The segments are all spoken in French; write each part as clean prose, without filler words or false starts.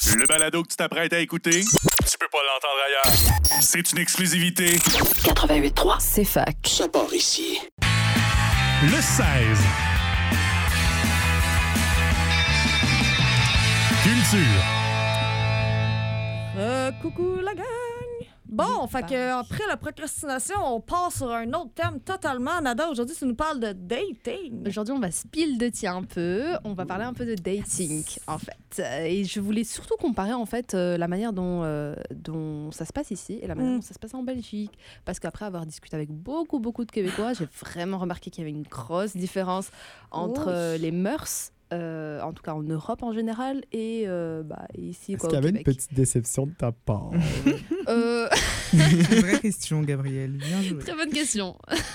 Le balado que tu t'apprêtes à écouter, tu peux pas l'entendre ailleurs. C'est une exclusivité. 88.3, c'est fac. Ça part ici. Le 16. Culture. Coucou la gang! Bon, fait que après la procrastination, on passe sur un autre thème totalement. Nada, aujourd'hui, tu nous parles de dating. Aujourd'hui, on va spill de tea un peu. On va parler un peu de dating, en fait. Et je voulais surtout comparer, en fait, la manière dont ça se passe ici et la manière dont ça se passe en Belgique. Parce qu'après avoir discuté avec beaucoup de Québécois, j'ai vraiment remarqué qu'il y avait une grosse différence entre les mœurs, en tout cas en Europe en général, et ici, Est-ce quoi, qu'il y au avait une Québec. petite déception de ta part? C'est une vraie question, Gabrielle. Bien joué. Très bonne question.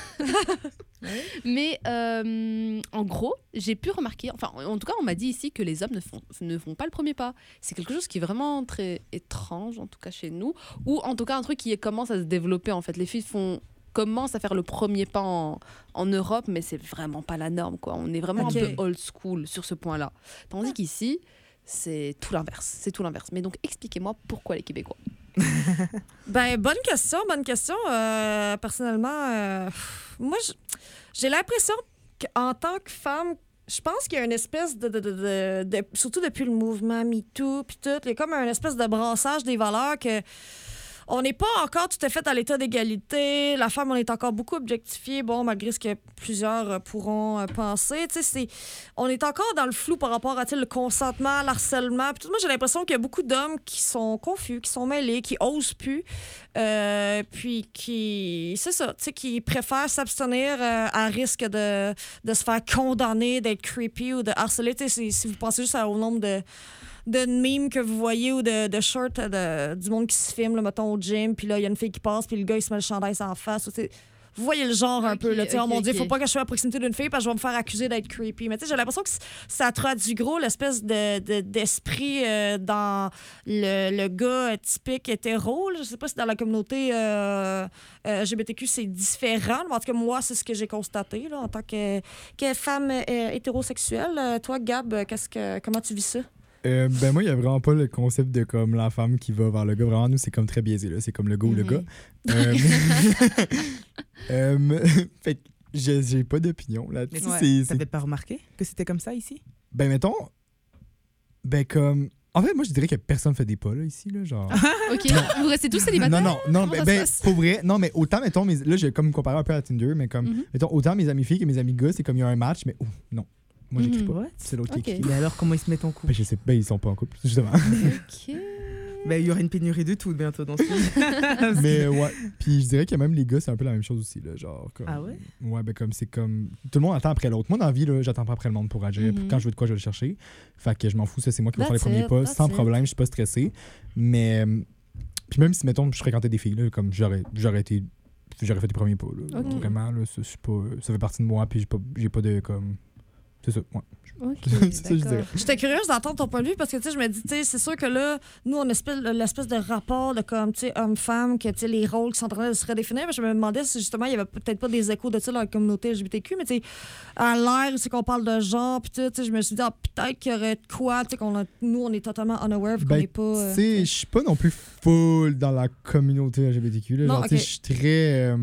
Mais en gros, j'ai pu remarquer, enfin en tout cas on m'a dit ici que les hommes ne font pas le premier pas. C'est quelque chose qui est vraiment très étrange, en tout cas chez nous, ou en tout cas un truc qui commence à se développer en fait. Les filles commencent à faire le premier pas en Europe, mais c'est vraiment pas la norme, quoi. On est vraiment un peu old school sur ce point-là. Tandis qu'ici, c'est tout l'inverse. C'est tout l'inverse. Mais donc expliquez-moi pourquoi les Québécois. Ben, bonne question. Personnellement, moi, j'ai l'impression qu'en tant que femme, je pense qu'il y a une espèce de surtout depuis le mouvement MeToo, puis tout, il y a comme une espèce de brassage des valeurs que on n'est pas encore tout à fait à l'état d'égalité. La femme, on est encore beaucoup objectifiée, bon, malgré ce que plusieurs pourront penser. On est encore dans le flou par rapport à le consentement, l'harcèlement. Puis tout, moi, j'ai l'impression qu'il y a beaucoup d'hommes qui sont confus, qui sont mêlés, qui osent plus, puis qui préfèrent s'abstenir à risque de se faire condamner, d'être creepy ou de harceler. Si vous pensez juste au nombre de memes que vous voyez ou de shorts du monde qui se filme, là, mettons, au gym, puis là, il y a une fille qui passe, puis le gars, il se met le chandail en face. Vous voyez le genre un peu, là. Oh mon Dieu, faut pas que je sois à proximité d'une fille parce que je vais me faire accuser d'être creepy. Mais j'ai l'impression que ça traduit gros l'espèce d'esprit dans le gars typique hétéro. Là. Je sais pas si dans la communauté LGBTQ, c'est différent. Mais en tout cas, moi, c'est ce que j'ai constaté là, en tant que femme hétérosexuelle. Toi, Gab, comment tu vis ça? Moi, il n'y a vraiment pas le concept de comme la femme qui va vers le gars. Vraiment, nous, c'est comme très biaisé. Là. C'est comme le gars ou le gars. Fait que j'ai pas d'opinion là-dessus. Mais t'avais pas remarqué que c'était comme ça ici? Ben, mettons... comme... En fait, moi, je dirais que personne fait des pas, là, ici, là, genre... OK, vous restez tous célibataires? Non, pour vrai, non, mais autant, mettons, là, j'ai comme comparé un peu à Tinder, mais comme, mettons, autant mes amis filles que mes amis gars, c'est comme il y a un match, mais non. Moi, j'écris pas. C'est l'autre qui écrit. Mais alors, comment ils se mettent en couple? Ben, je sais pas, ils sont pas en couple, justement. OK. Ben, il y aura une pénurie de tout bientôt dans ce film. Mais ouais, puis je dirais que même les gars, c'est un peu la même chose aussi, là, genre. Comme, ah ouais? Ouais, ben comme c'est comme... Tout le monde attend après l'autre. Moi, dans la vie, là, j'attends pas après le monde pour agir. Quand je veux de quoi, je vais le chercher. Fait que je m'en fous, ça, c'est moi qui vais faire les premiers pas, sans problème, je suis pas stressé. Mais... Puis même si, mettons, je fréquentais des filles, là, comme j'aurais fait des premiers pas, là. Okay. Vraiment, là, ça fait partie de moi, puis j'ai pas de, comme... C'est ça, ouais. OK, c'est ça, je dirais. J'étais curieuse d'entendre ton point de vue parce que, je me dis, c'est sûr que là, nous, on a l'espèce de rapport de comme, homme-femme, que, les rôles qui sont en train de se redéfinir. Mais je me demandais si, justement, il y avait peut-être pas des échos de ça dans la communauté LGBTQ, mais, à l'air, c'est qu'on parle de genre, puis je me suis dit, peut-être qu'il y aurait de quoi, nous, on est totalement unaware, vu qu'on n'est pas... tu sais, je suis pas non plus full dans la communauté LGBTQ, là. Genre, je suis très...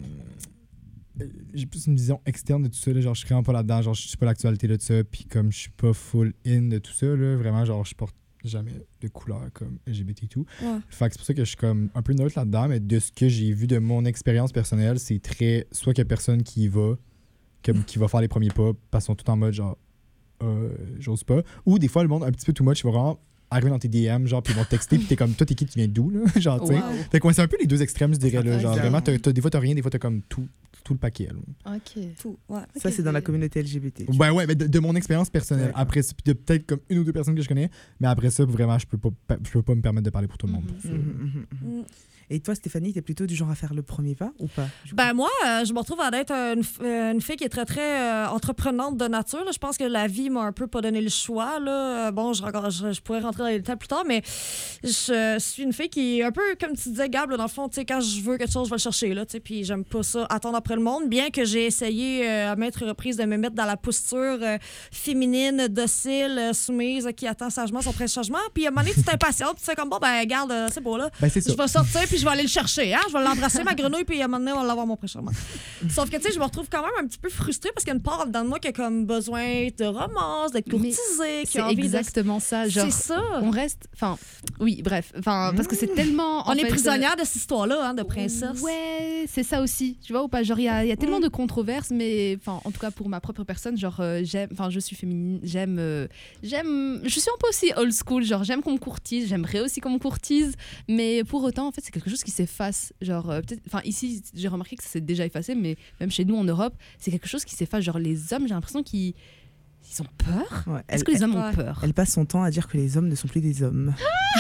j'ai plus une vision externe de tout ça, là. Genre je suis vraiment pas là-dedans, genre je suis pas l'actualité de tout ça, puis comme je suis pas full in de tout ça, là, vraiment genre je porte jamais de couleur comme LGBT et tout. Fait que c'est pour ça que je suis comme un peu neutre là-dedans, mais de ce que j'ai vu de mon expérience personnelle, c'est très soit qu'il y a personne qui va faire les premiers pas parce qu'ils sont tout en mode genre j'ose pas, ou des fois le monde un petit peu too much, il va vraiment arriver dans tes DM, genre, puis ils vont te texter, puis t'es comme, toi, t'es qui, tu viens d'où, là? Genre, tu sais. Fait que c'est un peu les deux extrêmes, je dirais, là. Genre, vraiment, des fois, t'as rien, des fois, t'as comme tout le paquet, là. OK. Tout, ouais. Ça, c'est dans la communauté LGBT. Ben ouais, mais de mon expérience personnelle. Après, puis de peut-être comme une ou deux personnes que je connais, mais après ça, vraiment, je peux pas me permettre de parler pour tout le monde. Et toi, Stéphanie, t'es plutôt du genre à faire le premier pas ou pas? Ben moi, je me retrouve à être une fille qui est très, très entreprenante de nature. Là. Je pense que la vie m'a un peu pas donné le choix. Là. Bon, je pourrais rentrer dans les détails plus tard, mais je suis une fille qui est un peu, comme tu disais, Gab, là, dans le fond, quand je veux quelque chose, je vais le chercher. Là, puis j'aime pas ça, attendre après le monde, bien que j'ai essayé à maintes reprises de me mettre dans la posture féminine, docile, soumise, qui attend sagement son pré-changement. Puis à un moment donné, tu t'impatientes, puis tu fais comme, bon, ben, regarde, c'est beau, là. Ben, c'est ça. Je vais sortir, puis je vais aller le chercher, hein. Je vais l'embrasser, ma grenouille, puis à un moment donné, on va l'avoir mon pré-changement. Sauf que, tu sais, je me retrouve quand même un petit peu frustrée parce qu'il y a une part dans moi qui a comme besoin de romance, d'être courtisée, qui C'est a envie exactement ça. Genre, C'est ça. on reste... Enfin, oui, bref. Enfin, parce que c'est tellement... On en est fait, prisonnière de cette histoire-là, hein, de princesse. Ouais, c'est ça aussi. Tu vois ou pas? Genre, il y a tellement de controverses, mais enfin, en tout cas, pour ma propre personne, genre, je suis féminine, je suis un peu aussi old school, genre, j'aime qu'on me courtise, j'aimerais aussi qu'on me courtise, mais pour autant, en fait, c'est quelque chose qui s'efface. Genre, peut-être, enfin, ici, j'ai remarqué que ça s'est déjà effacé, mais même chez nous en Europe, c'est quelque chose qui s'efface. Genre, les hommes, j'ai l'impression qu'ils ont peur. Ouais, Est-ce que les hommes ont peur? Elle passe son temps à dire que les hommes ne sont plus des hommes.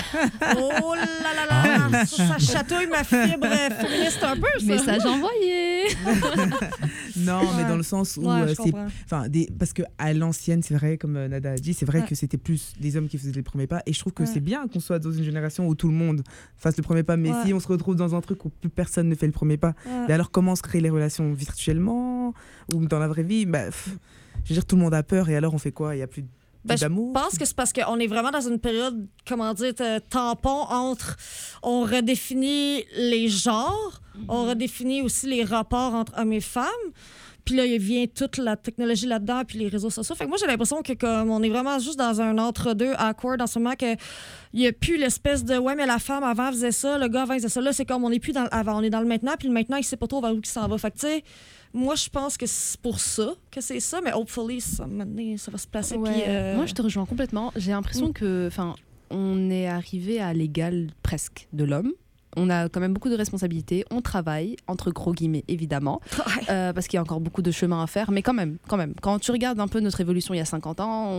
Oh là là! Ça chatouille ma fibre féministe un peu, ça. Message envoyé! Non, mais dans le sens où je c'est... comprends. Enfin, parce qu'à l'ancienne, c'est vrai, comme Nada a dit, c'est vrai que c'était plus des hommes qui faisaient les premiers pas. Et je trouve que c'est bien qu'on soit dans une génération où tout le monde fasse le premier pas. Mais si on se retrouve dans un truc où plus personne ne fait le premier pas, mais alors comment se créer les relations virtuellement ou dans la vraie vie? Je veux dire, tout le monde a peur et alors on fait quoi? Il n'y a plus d'amour? Je pense que c'est parce qu'on est vraiment dans une période, comment dire, tampon entre... On redéfinit les genres, on redéfinit aussi les rapports entre hommes et femmes. Puis là, il vient toute la technologie là-dedans, puis les réseaux sociaux. Fait que moi, j'ai l'impression que comme on est vraiment juste dans un entre-deux awkward en ce moment, qu'il n'y a plus l'espèce de « ouais, mais la femme avant faisait ça, le gars avant faisait ça ». Là, c'est comme on n'est plus dans l'avant, on est dans le maintenant, puis le maintenant, il ne sait pas trop vers où il s'en va. Fait que, tu sais, moi, je pense que c'est pour ça que c'est ça, mais hopefully, ça va se placer. Ouais. Puis, Moi, je te rejoins complètement. J'ai l'impression que, on est arrivé à l'égal presque de l'homme. On a quand même beaucoup de responsabilités, on travaille, entre gros guillemets, évidemment, parce qu'il y a encore beaucoup de chemin à faire, mais quand même, quand tu regardes un peu notre évolution il y a 50 ans,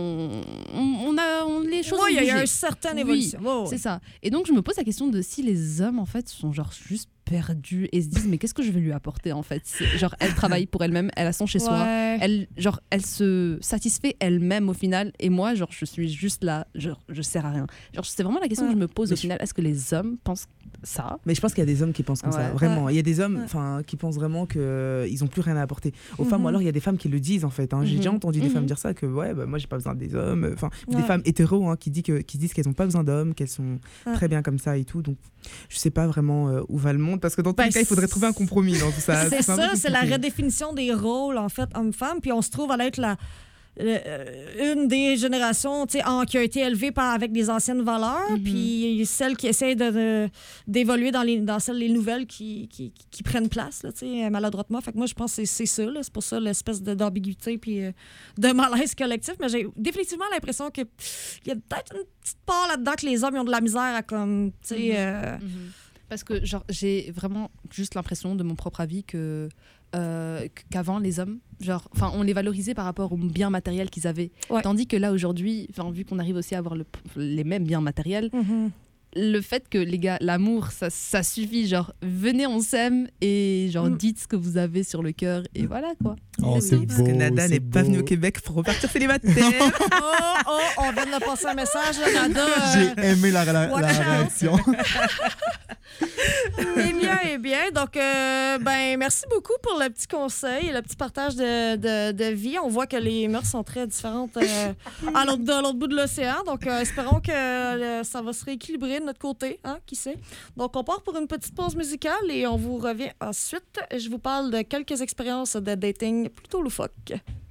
les choses ont bougé. Il y a une certaine évolution. Oui, c'est ça. Et donc, je me pose la question de si les hommes, en fait, sont genre juste perdus et se disent mais qu'est-ce que je vais lui apporter en fait, genre elle travaille pour elle-même, elle a son chez soi, elle se satisfait elle-même au final et moi genre je suis juste là, genre je sers à rien, genre c'est vraiment la question que je me pose au final, est-ce que les hommes pensent ça? Mais je pense qu'il y a des hommes qui pensent comme ça, vraiment. Il y a des hommes qui pensent vraiment qu'ils n'ont plus rien à apporter aux femmes, ou alors il y a des femmes qui le disent en fait, hein. J'ai déjà entendu des femmes dire ça, que moi j'ai pas besoin des hommes, des femmes hétéros qui disent qu'elles n'ont pas besoin d'hommes, qu'elles sont très bien comme ça et tout, donc je sais pas vraiment où va le monde, parce que dans tous les cas il faudrait trouver un compromis dans tout ça. C'est ça, c'est la redéfinition des rôles en fait hommes-femmes, puis on se trouve à être une des générations qui a été élevée avec des anciennes valeurs, puis celles qui essayent d'évoluer dans les nouvelles qui prennent place là, maladroitement. Fait que moi, je pense que c'est ça. Là. C'est pour ça l'espèce d'ambiguïté puis de malaise collectif. Mais j'ai définitivement l'impression qu'il y a peut-être une petite part là-dedans que les hommes ils ont de la misère à comme... Parce que genre, j'ai vraiment juste l'impression, de mon propre avis, qu'avant, les hommes, on les valorisait par rapport aux biens matériels qu'ils avaient. Ouais. Tandis que là, aujourd'hui, vu qu'on arrive aussi à avoir les mêmes biens matériels, le fait que, les gars, l'amour, ça suffit. Genre, venez, on s'aime et genre, dites ce que vous avez sur le cœur et voilà, quoi. Oh, c'est beau. Parce que Nada n'est pas venue au Québec pour repartir célibataire. On vient de me passer un message, là, Nada. J'ai aimé la réaction. Eh bien. Donc, merci beaucoup pour le petit conseil et le petit partage de vie. On voit que les mœurs sont très différentes à l'autre bout de l'océan. Donc, espérons que ça va se rééquilibrer de notre côté, hein, qui sait. Donc, on part pour une petite pause musicale et on vous revient ensuite. Je vous parle de quelques expériences de dating plutôt loufoques.